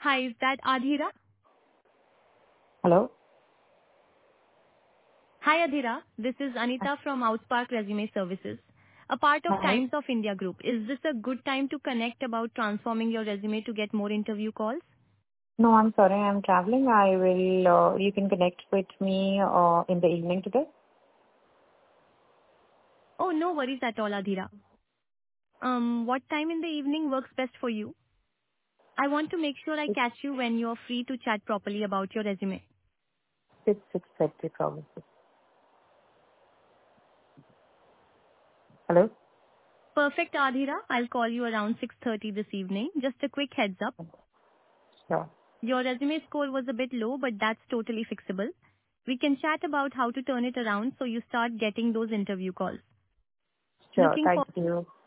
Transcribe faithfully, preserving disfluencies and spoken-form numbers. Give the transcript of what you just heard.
Hi, is that Adhira? Hello? Hi, Adhira. This is Anita from Outspark Resume Services, a part of Hi. Times of India Group. Is this a good time to connect about transforming your resume to get more interview calls? No, I'm sorry. I'm traveling. I will, uh, you can connect with me uh, in the evening today. Oh, no worries at all, Adhira. Um, what time in the evening works best for you? I want to make sure I It's catch you when you're free to chat properly about your resume. it's six thirty probably. Hello? Perfect, Adhira. I'll call you around six thirty this evening. Just a quick heads up. Sure. Your resume score was a bit low, but that's totally fixable. We can chat about how to turn it around so you start getting those interview calls. Sure. Looking Thank for you.